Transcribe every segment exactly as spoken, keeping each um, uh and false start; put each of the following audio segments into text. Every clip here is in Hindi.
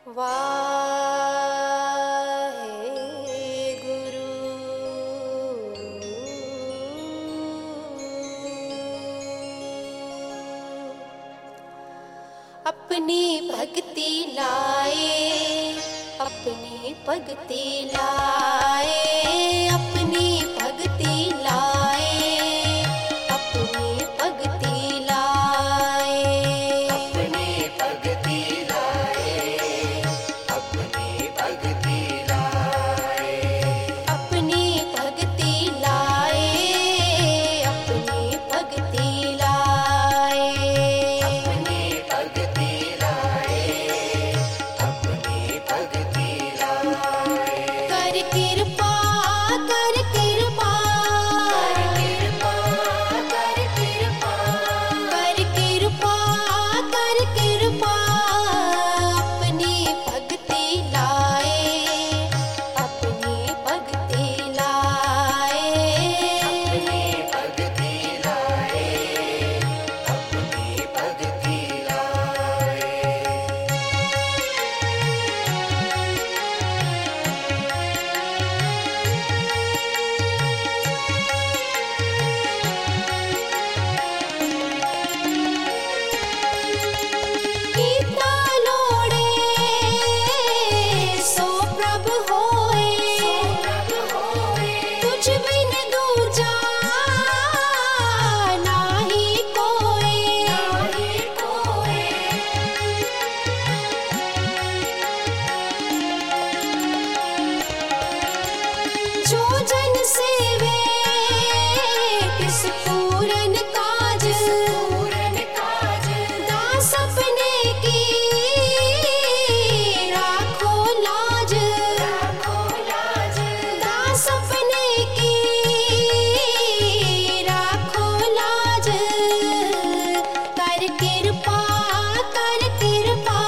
वाहेगुरु। अपनी भक्ति लाए, अपनी भक्ति लाए, अपनी भक्ति लाए, अपनी भक्ति लाए, अपनी भक्ति लाए, अपनी भक्ति लाए, अपनी भक्ति लाए, अपनी भक्ति लाए, अपनी भक्ति लाए, अपनी भक्ति लाए। कर कृपा, कर कृपा, कर कृपा, कर कृपा, कर कृपा, कर कृपा, अपनी भक्ति लाए, अपनी भक्ति लाए, अपनी भक्ति लाए, अपनी भक्ति लाए। गीता लोड़े सो प्रभु होए, तुझ बिन दूजा नाही कोई, जो जन सेवे तिस पूरन काज, दास अपने की राखो लाज, दास अपने की राखो लाज, कर कृपा, कर कृपा,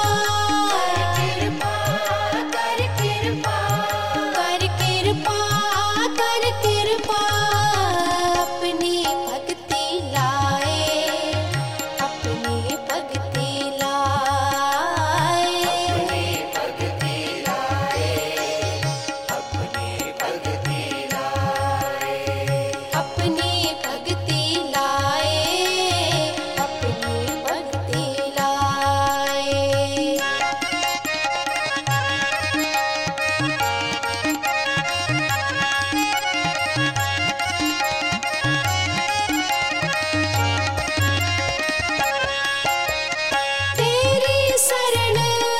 कर कृपा, कर कृपा, कर कृपा, अपनी भक्ति लाए, अपनी भक्ति लाए, अपनी भक्ति लाए, अपनी भक्ति लाए। अपनी भक्ति लाए, अपनी भक्ति लाए। तेरी शरण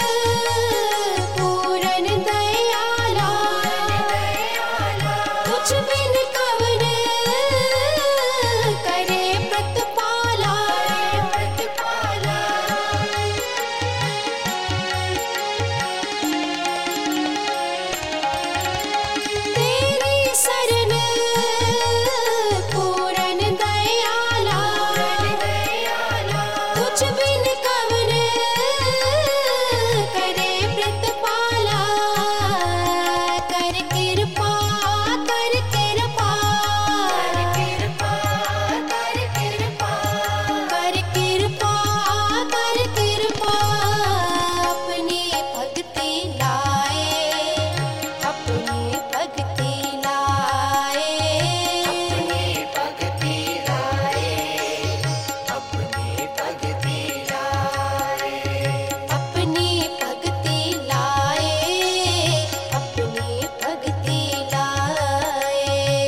पूरन दयाला, तुझ बिन कवन करे प्रतिपाला, तेरी शरण पूरन दयाला, तुझ बिन कवन करे प्रतिपाला, कर कृपा, कर कृपा, कर कृपा, कर कृपा, कर कृपा, कर कृपा, अपनी भक्ति लाए, अपनी भक्ति लाए, अपनी भक्ति लाए, अपनी भक्ति लाए। अपनी भक्ति लाए, अपनी भक्ति लाए।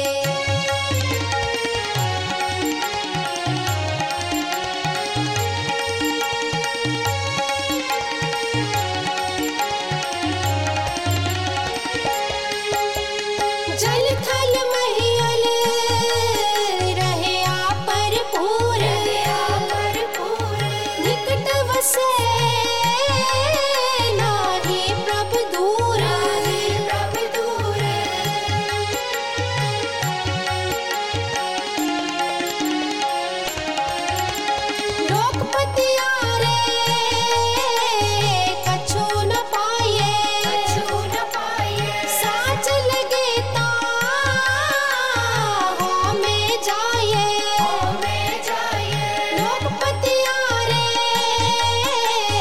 जल थल महियल रहे आप भरपूर, निकट वसे नाही प्रभु दूर, लोकपति आरे कछु न पाए, साच लगे ता हो में जाए, लोकपति आरे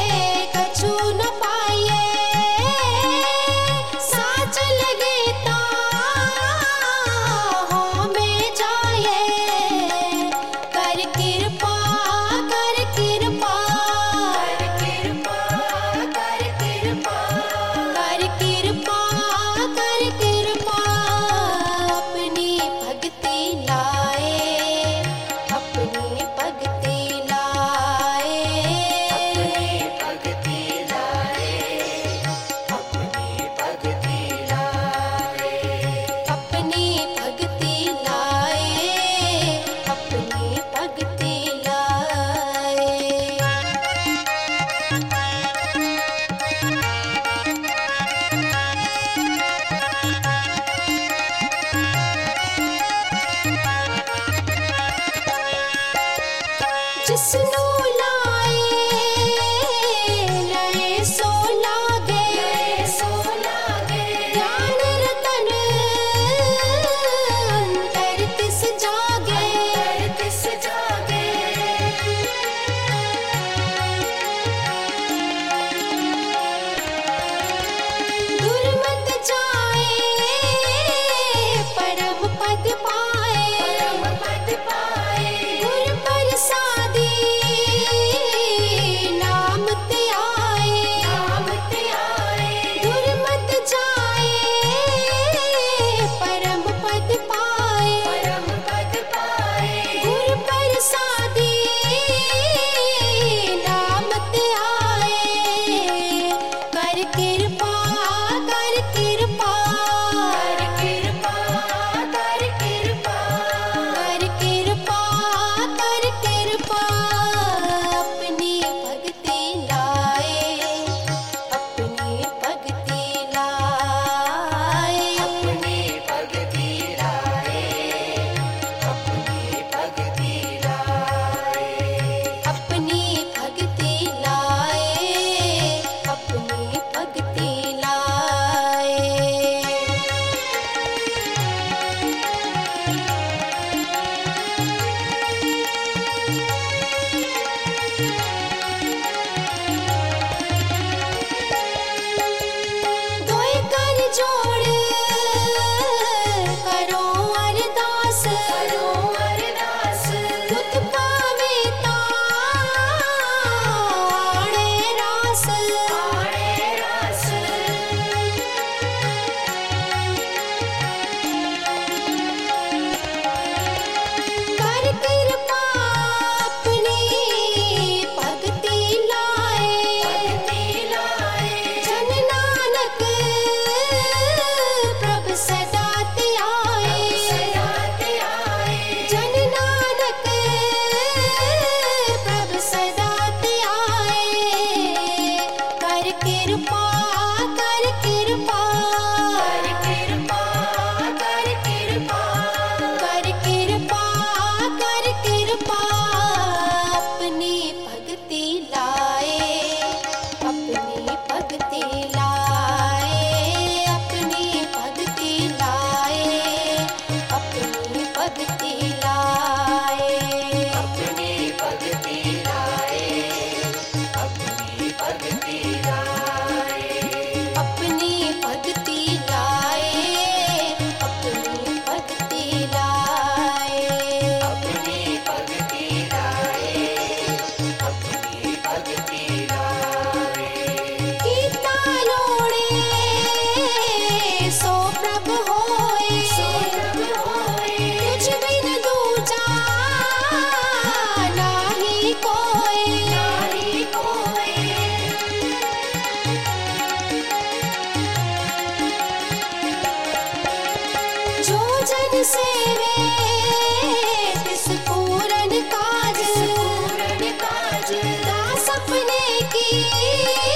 सपने की